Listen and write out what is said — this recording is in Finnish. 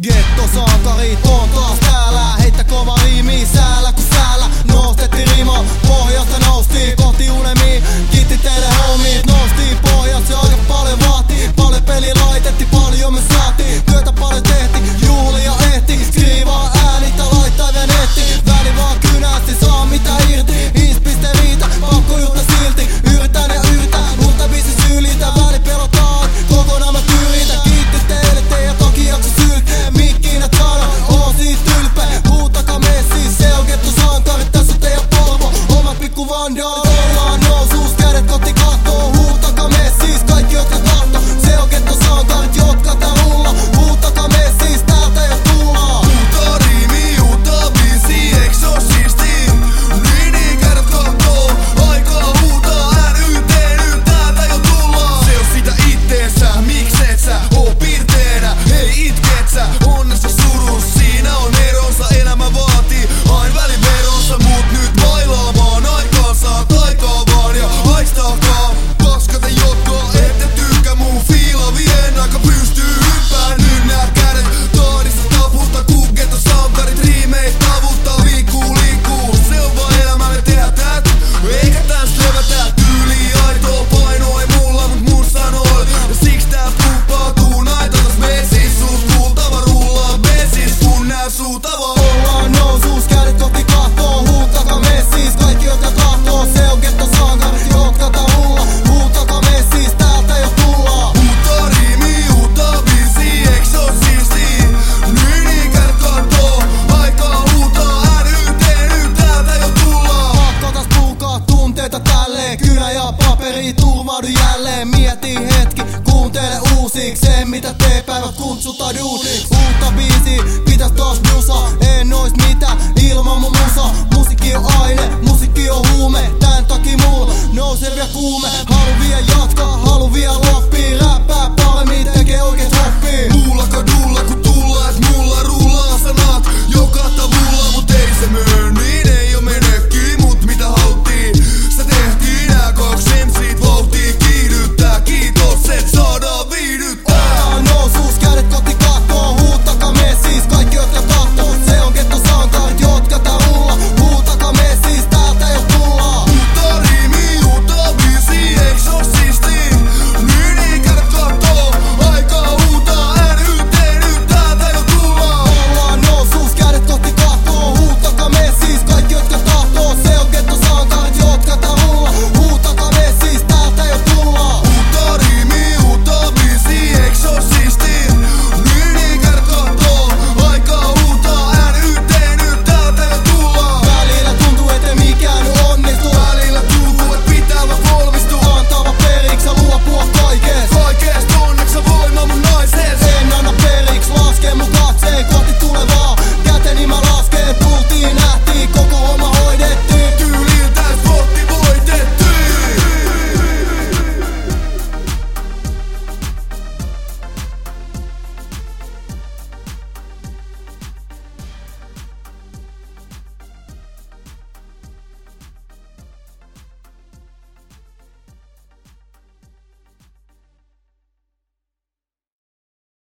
Gettosankarit on taas täällä. Heittä kova riimi säällä kun säällä. Nostettiin rima, pohjasta noustiin kohti unelmiin. Kiitti teille homies, noustiin pohjasta. Se aika paljon vaatii, paljon peli laitettiin, paljon me saatiin. Työtä paljon tehtiin, juhlia ehti. Skriivaa äänitä, laittaa vielä netti. Väli vaan kynästi, saa mitä irti. Inspiste riitä, pakko juttu silti. Yritän ja yritän, mutta biisi sylitä. Väli pelotaan, kokonaan mä tyritän. Kiitti teille, teidän toki jakso sylkee. Mikkiinä saada, oon siitä ylpeä. Huutakaa messiin, se on Gettosankarit. Tässä on teidän polvo, oma pikku vandaali. Ollaan nousuus, kädet kohti kattoo. Huutakaa messiin, kaikki jotka tahto. Se on Gettosankarit, jotka tää rulla. Huutakaa messiin, täältä jo tullaan. Uutta riimi, uutta biisi, eiks oo siisti? Niin kädet kattoo, aikaa huutaa NYT, nyt täältä jo tullaan. Se on sitä itteensä, mikset sä oo pirteenä? Hei itket sä, onnessa surus, siinä on eronsa. Elämä vaatii aina välin veronsa, mut nyt bailaamaan aikaa saa taikaa vaan ja haistakaa. Koska te jotka ette tykkää mun fiila, vien aika pystyy hyppään. Nyt nää kädet tahdissa taputtaa, kun Gettosankarit riimeit tavuttaa. Liikkuu, se on vaan elämä, me tehdään tät. Eikä tästä levätä tyyli aitoa painoa ei mulla, mut mun sanoi. Ja siksi tää puppautuu naita tas messiis. Suus kuultava rullaa messiis, kun nää suutava. Ollaan nousuus, kädet kohti kattoo. Huutakaa messiis, kaikki jotka tahtoo. Se on Gettosankarit, jotka tää rulla. Huutakaa messiis, täältä jo tullaan. Uutta riimi, uutta biisi, eiks oo siisti? Niin kädet kattoo, aikaa huutaa NYT, nyt täältä jo tullaan. Pakko taas purkaa tunteita tälleen. Kynä ja paperi, turvaudu jälleen. Mieti hetki, kuuntele uusiksi. Se mitä tee päivät kutsutaan duuniks. Uutta biisi, pitäis taas musa.